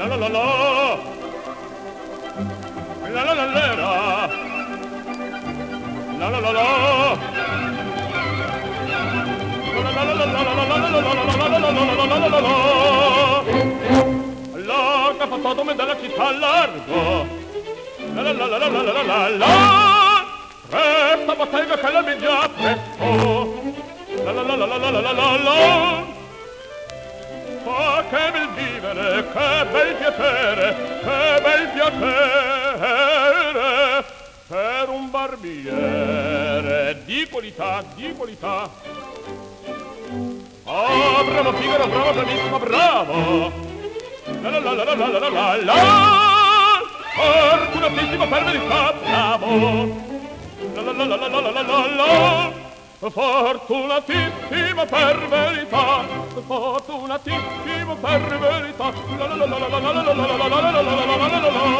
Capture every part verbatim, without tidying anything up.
la la la la la la la la la la la la che fa todo me dalla città al largo la la la la la la la la la resta bottega che la media presto la la la la la la la la la oh, che bel vivere, che bel piacere, che bel piacere per un barbiere di qualità, di qualità. Oh, bravo Figaro, bravo, bravissimo, bravo. La la la la la la la la la. Fortunatissimo per verità, bravo. La la la la la la la la la. Fortunatissimo per verità, fortunatissimo per verità. La la la la la la la la la la la la la la la la.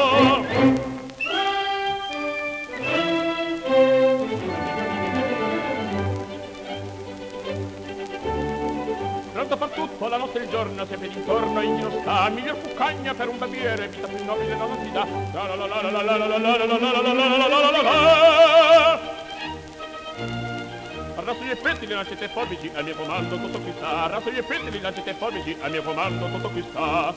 Pronto per tutto, la notte e il giorno, sempre d'intorno in giro sta, miglior cuccagna per un barbiere, vita più nobile non si dà. La la la la la la la la la la la la la la la. Arraso gli pettini, lancete forbici, al mio comando tutto qui sta. Arraso gli pettini, lancete forbici, al mio comando tutto qui sta.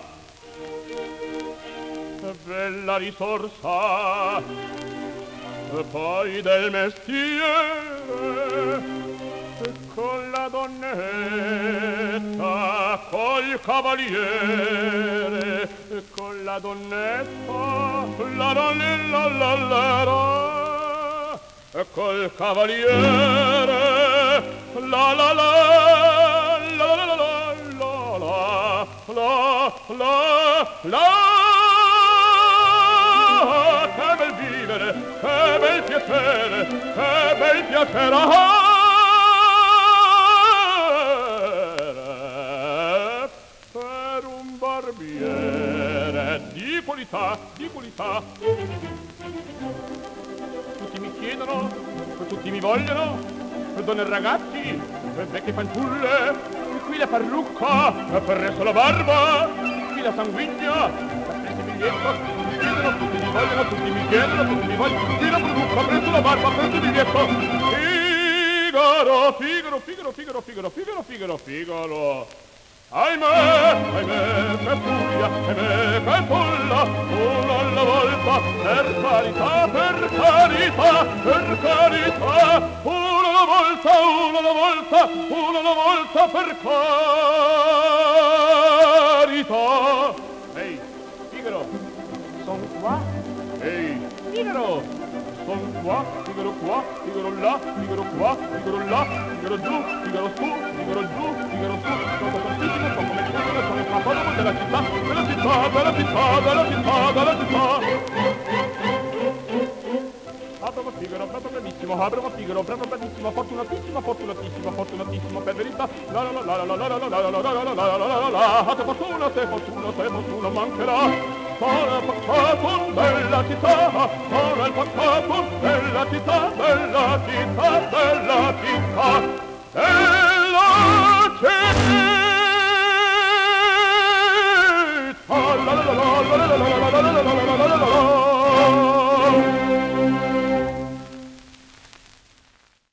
Bella risorsa, poi del mestiere, con la donnetta, col cavaliere, con la donnetta, la la la la la la. Col cavaliere la la la la la la la la la la che bel vivere, che bel piacere, che bel piacere per un barbiere di qualità, di qualità. Tutti mi chiedono, tutti mi vogliono, donne e ragazzi, vecchie fanciulle, qui la parrucca, per resto la barba, qui la sanguigna, presto il biglietto, mi chiedono, tutti mi vogliono, tutti mi chiedono, tutti mi vogliono, qui la parrucca, presto la barba, presto il biglietto. Figaro, Figaro, Figaro, Figaro, Figaro, Figaro, Figaro, Figaro. Ahimè, ahimè, che furia, ahimè, che folla, uno alla volta, per carità, per carità, per carità, uno alla volta, uno alla volta, uno alla volta, per carità. Ehi, Figaro, son qua? Ehi, Figaro, son qua, Figaro qua, Figaro là, Figaro qua, Figaro là, Figaro giù, Figaro su, Figaro giù, Figaro su, sono fortissimo, sono come il Figaro, sono il platologo della città, della città, della città, della città, della città. Ah, bravo Figaro, bravo bravissimo, ah, bravo Figaro, bravo bravissimo, fortunatissimo, fortunatissimo, fortunatissimo, per verità, la la la la la la la la la la la la la la la la, se fortuna, se fortuna, se fortuna mancherà. Sono il facciato della città, sono il facciato della città, della città, della città.